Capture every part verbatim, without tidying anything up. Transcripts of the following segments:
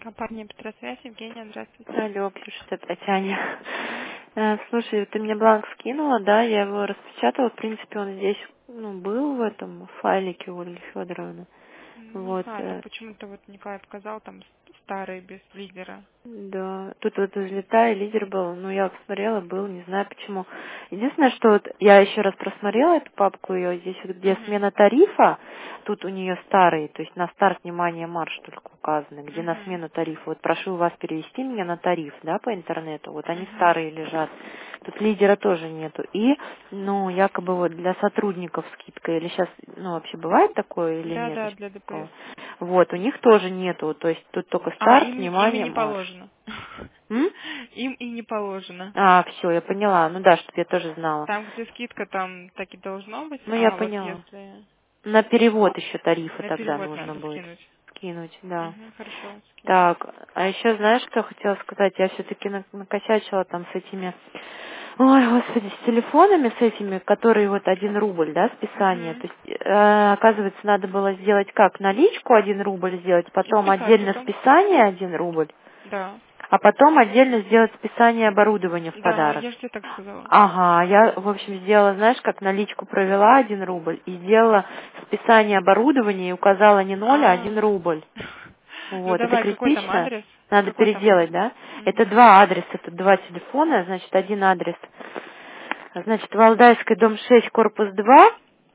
Компания Петросвязь, Евгения, здравствуйте. Алло, Ксюша, это опять Аня. Мгм. Э, Слушай, ты мне бланк скинула, да, я его распечатала, в принципе, он здесь, ну, был в этом файлике у Ольги Федоровны. М, Не Вот, знаю, там э, почему-то вот Николай показал, там с- старый, без лидера. да, тут вот взлетая лидер был, ну, я посмотрела, был, не знаю почему. Единственное, что вот я еще раз просмотрела эту папку ее, здесь вот где Угу. смена тарифа, тут у нее старый, то есть на старт, внимание, марш только указаны, где на Угу. смену тарифа. Вот прошу вас перевести меня на тариф, да, по интернету, вот они Угу. старые лежат. Тут лидера тоже нету. И, ну, якобы вот для сотрудников скидка, или сейчас, ну, вообще бывает такое или Да, нет да, еще для ДПС. такого? Вот, у них тоже нету, то есть тут только А, старт, им, им и внимание, не марш. положено. М? Им и не положено. А, все, я поняла. Ну да, чтобы я тоже знала. Там, где скидка, там так и должно быть, Ну, я а вот поняла. если На перевод еще тарифа на тогда перевод нужно надо будет скинуть. скинуть, да. Угу, хорошо, скину. Так, а еще знаешь, что хотела сказать? Я все-таки накосячила там с этими, ой, господи, с телефонами, с этими, которые вот один рубль, да, списание. Угу. То есть, э, оказывается, надо было сделать как? Наличку один рубль сделать, И потом списать отдельно потом. списание один рубль, Да. а потом отдельно сделать списание оборудования в Да, подарок. я же тебе так сказала. Ага, я, в общем, сделала, знаешь, как наличку провела один рубль и сделала списание оборудования и указала не ноль, а один А. рубль. Ну Вот, это давай, какой там критично. адрес? Надо Какой там переделать, адрес? да? Это Угу. два адреса, это два телефона, значит, один адрес. Значит, Валдайская, дом шесть, корпус два,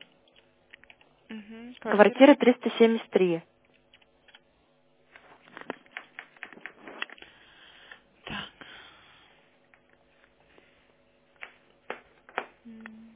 Угу. Квартира. квартира триста семьдесят три. Так. М.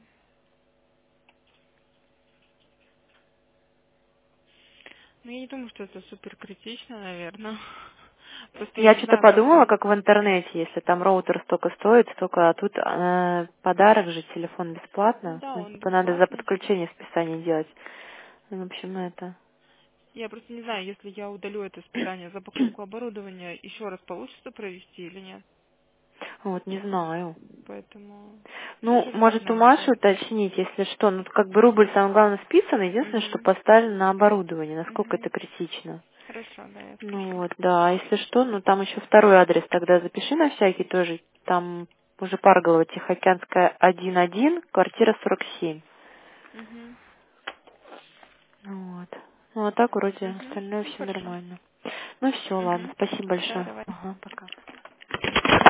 Ну, я не думаю, что это супер критично, наверное. Просто я Я не что-то знаю, подумала, просто... как в интернете, если там роутер столько стоит, столько, а тут э, подарок же, телефон Ну бесплатно. да, Ну, он типа, надо за бесплатный. подключение списание делать. Ну, в общем, это... Я просто не знаю, если я удалю это списание за покупку оборудования, еще раз получится провести или нет. Вот, не знаю. Поэтому Ну, тоже может, у вариант Маши такой. уточнить, если что. Ну, как бы рубль самое главное списан, единственное, что Угу. поставлено на оборудование, насколько Угу. это критично. Хорошо, да, я Ну спрошу. вот, да, а если что, ну там еще второй адрес тогда запиши на всякий тоже. Там уже Парголова, Тихоокеанская, один один, квартира сорок семь. Угу. Вот. Ну, а так вроде Угу. остальное Ну, все хорошо. нормально. Ну все, ладно, Угу. спасибо Да, большое. давай. Ага, пока.